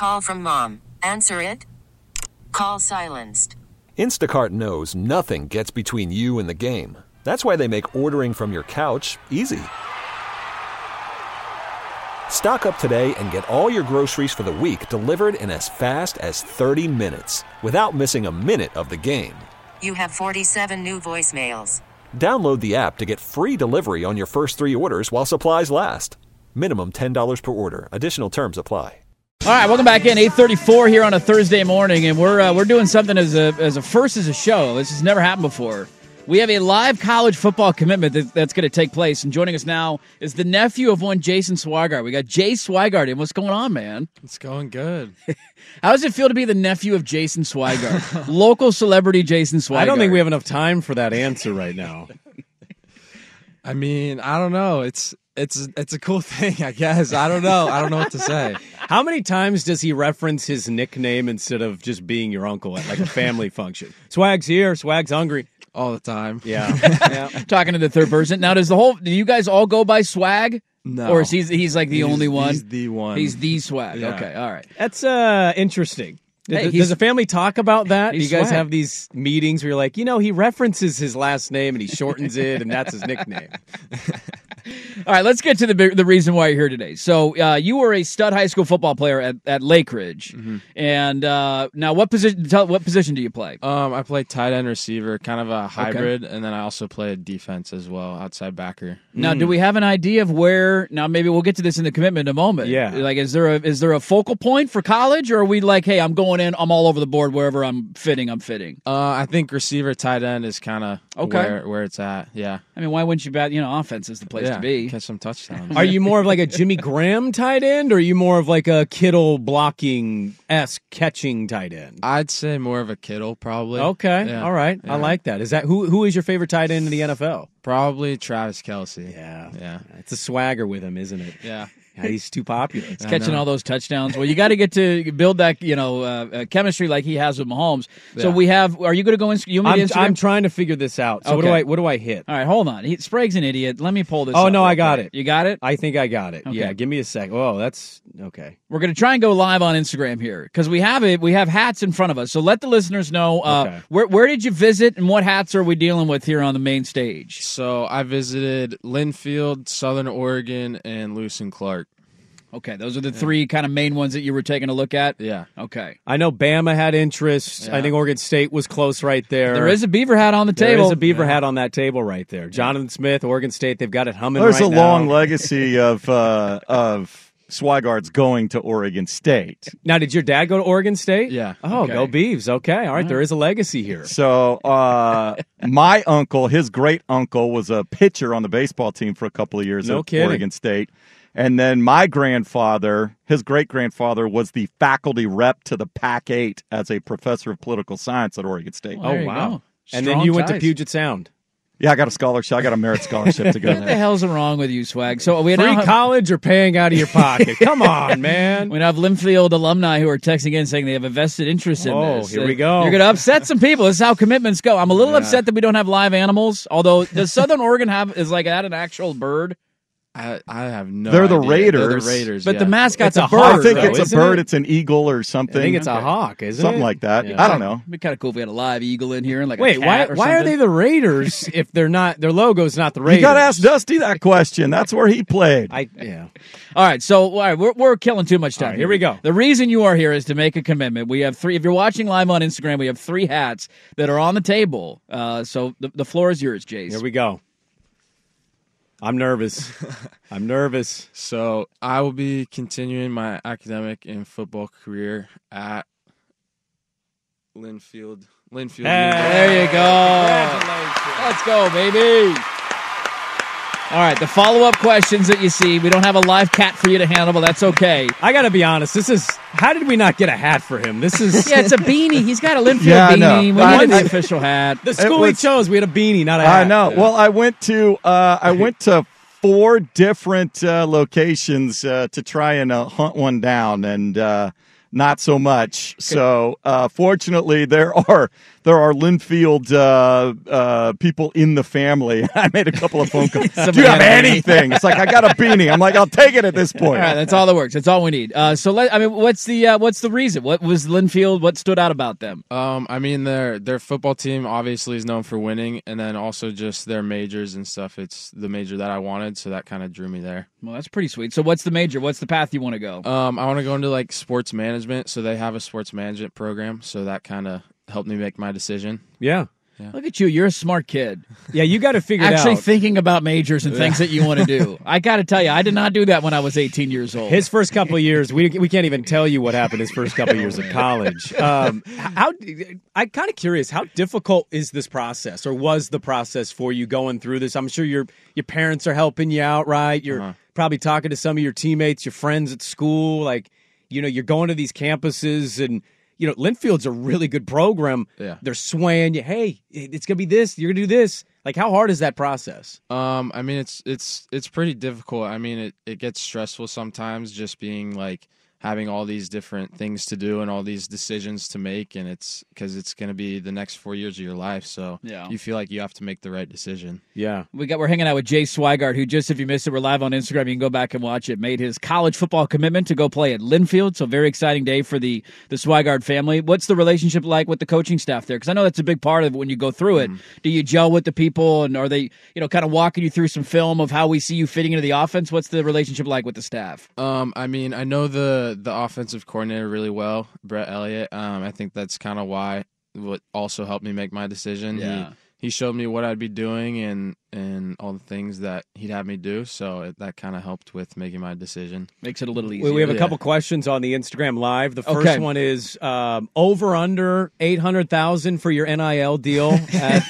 Call from mom. Answer it. Call silenced. Instacart knows nothing gets between you and the game. That's why they make ordering from your couch easy. Stock up today and get all your groceries for the week delivered in as fast as 30 minutes without missing a minute of the game. You have 47 new voicemails. Download the app to get free delivery on your first 3 orders while supplies last. Minimum $10 per order. Additional terms apply. All right, welcome back in. 8:34 here on a Thursday morning, and we're doing something as a first as a show. This has never happened before. We have a live college football commitment that's going to take place, and joining us now is the nephew of one Jason Swigart. We got Jay Swigart in. What's going on, man? It's going good. How does it feel to be the nephew of Jason Swigart? Local celebrity Jason Swigart. I don't think we have enough time for that answer right now. I mean, I don't know. It's a cool thing, I guess. I don't know. I don't know what to say. How many times does he reference his nickname instead of just being your uncle at like a family function? Swag's here. Swag's hungry. All the time. Yeah. Yeah. Talking to the third person. Now, do you guys all go by Swag? No. Or is he's like the only one? He's the one. He's the Swag. Yeah. Okay, all right. That's interesting. Hey, does the family talk about that? Do you guys Swag. have these meetings where you're like, he references his last name and he shortens it and that's his nickname? All right, let's get to the reason why you're here today. So you were a stud high school football player at Lake Ridge, and now what position do you play? I play tight end receiver, kind of a hybrid, and then I also play defense as well, outside backer. Now, do we have an idea of where? Now, maybe we'll get to this in the commitment in a moment. Yeah, like is there a focal point for college, or are we like, hey, I'm going in, I'm all over the board wherever I'm fitting. I think receiver, tight end is kind of where it's at. Yeah. I mean, why wouldn't you bet? Offense is the place to be. Catch some touchdowns. Are you more of like a Jimmy Graham tight end, or are you more of like a Kittle blocking-esque catching tight end? I'd say more of a Kittle, probably. Okay, Yeah. all right. Yeah. I like that. Is that who is your favorite tight end in the NFL? Probably Travis Kelce. Yeah. It's a swagger with him, isn't it? Yeah. He's too popular. He's catching all those touchdowns. Well, you got to get to build that, chemistry like he has with Mahomes. So are you going to go in? I'm trying to figure this out. So Okay. what do I hit? All right, hold on. Sprague's an idiot. Let me pull this Oh, up no, real I got quick. it. You got it? I think I got it. Okay. Yeah, give me a sec. Oh, that's okay. We're going to try and go live on Instagram here because we have hats in front of us. So let the listeners know where did you visit and what hats are we dealing with here on the main stage? So I visited Linfield, Southern Oregon, and Lewis and Clark. Okay, those are the three kind of main ones that you were taking a look at? Yeah. Okay. I know Bama had interest. Yeah. I think Oregon State was close right there. There is a Beaver hat on the table. There is a Beaver hat on that table right there. Jonathan Smith, Oregon State, they've got it humming There's right a now. long legacy of Swigart's going to Oregon State. Now, did your dad go to Oregon State? Yeah. Oh, Okay. go Beavs. Okay. All right. There is a legacy here. So my uncle, his great uncle, was a pitcher on the baseball team for a couple of years No at kidding. Oregon State. And then my grandfather, his great-grandfather, was the faculty rep to the Pac-8 as a professor of political science at Oregon State. Well, there you wow. go. And then Strong you went to ties. Puget Sound. Yeah, I got a scholarship. I got a merit scholarship to go What the there. hell's wrong with you, Swag? So we Free now have, college or paying out of your pocket? Come on, man. we now have Linfield alumni who are texting in saying they have a vested interest in Oh, this. here we go. You're going to upset some people. This is how commitments go. I'm a little upset that we don't have live animals. Although does Southern Oregon is like that an actual bird? I have no They're the idea. Raiders. They're the Raiders, But yeah. the mascot's It's a a bird. hawk, I think though, it's a isn't bird. it? It's an eagle or I something. think it's a Okay. hawk, isn't Something it? like that. Yeah. I don't know. It'd be kind of cool if we had a live eagle in here and like Wait, a cat why are they the Raiders if they're not? Their logo's not the Raiders. You got to ask Dusty that question. That's where he played. Yeah. All right, so we're killing too much time. All right, here we go. The reason you are here is to make a commitment. We have 3. If you're watching live on Instagram, we have 3 hats that are on the table. So the floor is yours, Jace. Here we go. I'm nervous. I'm nervous. So I will be continuing my academic and football career at Linfield. There you go. Let's go, baby. All right, the follow-up questions that you see, we don't have a live cat for you to handle, but that's okay. I got to be honest. How did we not get a hat for him? This is Yeah, it's a beanie. He's got a Linfield Yeah, I know. beanie. We I- needed the I- official hat. the school we chose. We had a beanie, not a hat. I know. Well, I went to 4 different locations to try and hunt one down, and not so much. So fortunately, there are Linfield people in the family. I made a couple of phone calls. Do you have anything? It's like, I got a beanie. I'm like, I'll take it at this point. All right, that's all that works. That's all we need. What's the reason? What was Linfield? What stood out about them? I mean, their football team obviously is known for winning, and then also just their majors and stuff. It's the major that I wanted, so that kind of drew me there. Well, that's pretty sweet. So what's the major? What's the path you want to go? I want to go into like sports management, so they have a sports management program, so that kind of helped me make my decision. Yeah. Look at you. You're a smart kid. Yeah, you got to figure it out. Actually thinking about majors and things that you want to do. I got to tell you, I did not do that when I was 18 years old. His first couple of years, we can't even tell you what happened his first couple of years of college. I'm kind of curious, how difficult is this process, or was the process for you going through this? I'm sure your parents are helping you out, right? You're probably talking to some of your teammates, your friends at school. Like, you're going to these campuses, and Linfield's a really good program. Yeah. They're swaying you. Hey, it's gonna be this. You're gonna do this. Like, how hard is that process? I mean, it's pretty difficult. I mean, it gets stressful sometimes, just being like having all these different things to do and all these decisions to make, and it's because it's going to be the next 4 years of your life, so you feel like you have to make the right decision. Yeah. We're hanging out with Jay Swigart, who, just if you missed it, we're live on Instagram. You can go back and watch it. Made his college football commitment to go play at Linfield, so very exciting day for the Swigart family. What's the relationship like with the coaching staff there? Because I know that's a big part of it when you go through it. Do you gel with the people, and are they kind of walking you through some film of how we see you fitting into the offense? What's the relationship like with the staff? I mean, I know the offensive coordinator really well, Brett Elliott. I think that's kind of what also helped me make my decision. Yeah. He showed me what I'd be doing and all the things that he'd have me do, so that kind of helped with making my decision. Makes it a little easier. We have a couple questions on the Instagram Live. The first one is over under 800,000 for your NIL deal at.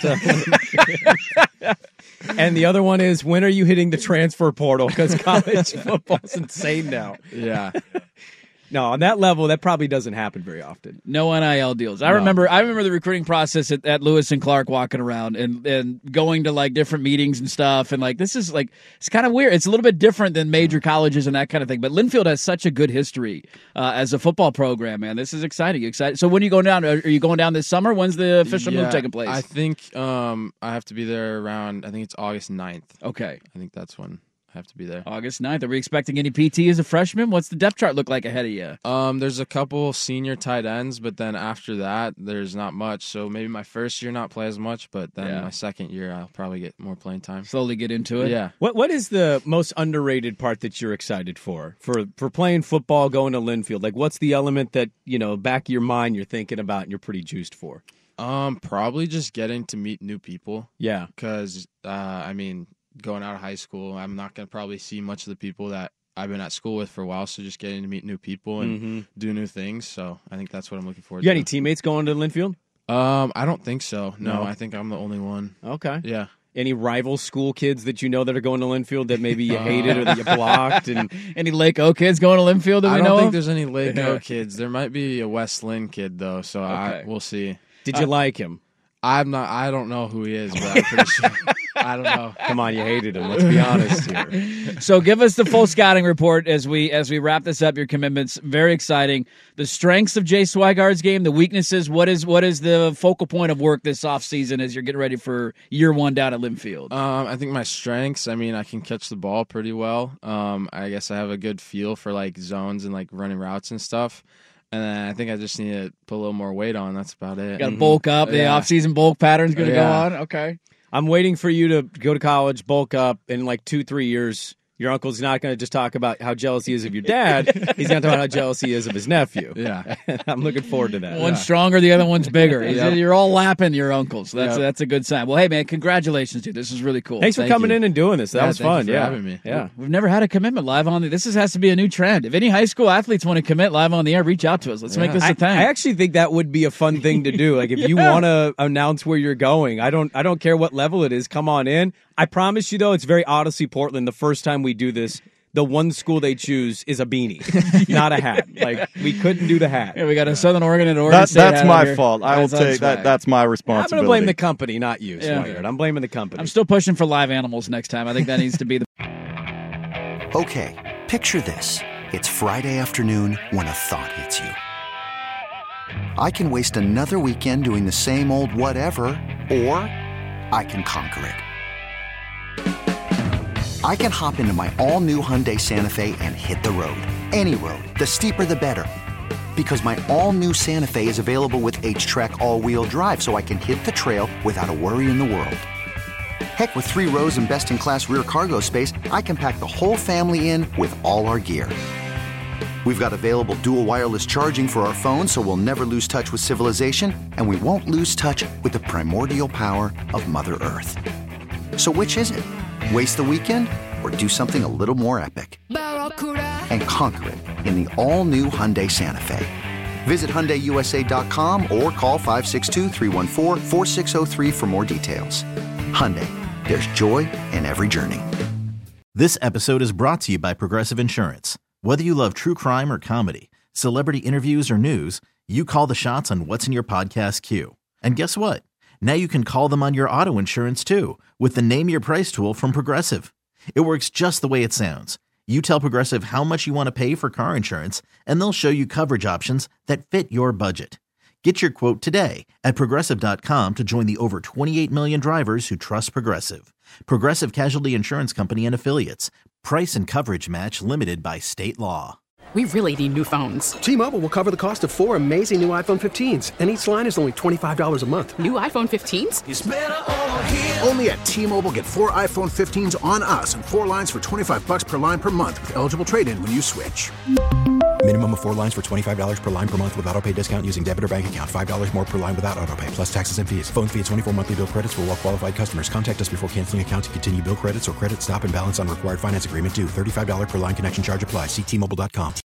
And the other one is, when are you hitting the transfer portal? Because college football's insane now. Yeah. No, on that level, that probably doesn't happen very often. No NIL deals. I remember the recruiting process at Lewis and Clark, walking around and going to like different meetings and stuff. And like, this is like, it's kind of weird. It's a little bit different than major colleges and that kind of thing. But Linfield has such a good history as a football program, man. This is exciting. You excited? So when are you going down? Are you going down this summer? When's the official move taking place? I think I have to be there around, I think it's August 9th. Okay. I think that's when I have to be there. August 9th. Are we expecting any PT as a freshman? What's the depth chart look like ahead of you? There's a couple senior tight ends, but then after that, there's not much. So maybe my first year not play as much, but then my second year, I'll probably get more playing time. Slowly get into it? Yeah. What is the most underrated part that you're excited for playing football, going to Linfield? Like, what's the element that, back of your mind you're thinking about and you're pretty juiced for? Probably just getting to meet new people. Yeah. Because, going out of high school, I'm not going to probably see much of the people that I've been at school with for a while, so just getting to meet new people and do new things. So I think that's what I'm looking forward to. You got any teammates going to Linfield? I don't think so. No, I think I'm the only one. Okay. Yeah. Any rival school kids that that are going to Linfield that maybe you hated or that you blocked? And any Lake O kids going to Linfield that we know of? I don't think there's any Lake O kids. There might be a West Lynn kid, though, so we'll see. Did you like him? I don't know who he is, but I'm pretty sure. I don't know. Come on, you hated him. Let's be honest here. So give us the full scouting report as we wrap this up. Your commitments, very exciting. The strengths of Jay Swigart's game, the weaknesses. What is the focal point of work this offseason as you're getting ready for year one down at Linfield? I think my strengths, I can catch the ball pretty well. I guess I have a good feel for like zones and like running routes and stuff. And then I think I just need to put a little more weight on. That's about it. Got to bulk up. The off-season bulk pattern's going to go on. Okay. I'm waiting for you to go to college, bulk up, in like 2-3 years. Your uncle's not going to just talk about how jealous he is of your dad. He's going to talk about how jealous he is of his nephew. Yeah. I'm looking forward to that. One's stronger, the other one's bigger. You're all lapping your uncles. That's a good sign. Well, hey, man, congratulations, dude. This is really cool. Thanks for coming in and doing this. That was fun. Thank you for having me. Yeah. We've never had a commitment live on the This has to be a new trend. If any high school athletes want to commit live on the air, reach out to us. Let's make this a thing. I actually think that would be a fun thing to do. Like, if you want to announce where you're going, I don't care what level it is. Come on in. I promise you, though, it's very Odyssey Portland. The first time we do this, the one school they choose is a beanie, not a hat. Like, we couldn't do the hat. Yeah, we got a Southern Oregon and Oregon State. That's my fault. I will take that. That's my responsibility. I'm going to blame the company, not you, Swigart. I'm blaming the company. I'm still pushing for live animals next time. I think that needs to be the... Okay, picture this. It's Friday afternoon when a thought hits you. I can waste another weekend doing the same old whatever, or I can conquer it. I can hop into my all-new Hyundai Santa Fe and hit the road. Any road. The steeper, the better. Because my all-new Santa Fe is available with H-Track all-wheel drive, so I can hit the trail without a worry in the world. Heck, with 3 rows and best-in-class rear cargo space, I can pack the whole family in with all our gear. We've got available dual wireless charging for our phones, so we'll never lose touch with civilization, and we won't lose touch with the primordial power of Mother Earth. So which is it? Waste the weekend or do something a little more epic? And conquer it in the all-new Hyundai Santa Fe. Visit HyundaiUSA.com or call 562-314-4603 for more details. Hyundai, there's joy in every journey. This episode is brought to you by Progressive Insurance. Whether you love true crime or comedy, celebrity interviews or news, you call the shots on what's in your podcast queue. And guess what? Now you can call them on your auto insurance too with the Name Your Price tool from Progressive. It works just the way it sounds. You tell Progressive how much you want to pay for car insurance, and they'll show you coverage options that fit your budget. Get your quote today at Progressive.com to join the over 28 million drivers who trust Progressive. Progressive Casualty Insurance Company and Affiliates. Price and coverage match limited by state law. We really need new phones. T-Mobile will cover the cost of 4 amazing new iPhone 15s, and each line is only $25 a month. New iPhone 15s? It's better over here. Only at T-Mobile, get 4 iPhone 15s on us and 4 lines for $25 per line per month with eligible trade-in when you switch. Minimum of 4 lines for $25 per line per month with autopay discount using debit or bank account. $5 more per line without autopay, plus taxes and fees. Phone fee at 24 monthly bill credits for well-qualified customers. Contact us before canceling account to continue bill credits or credit stop and balance on required finance agreement due. $35 per line connection charge applies. See T-Mobile.com.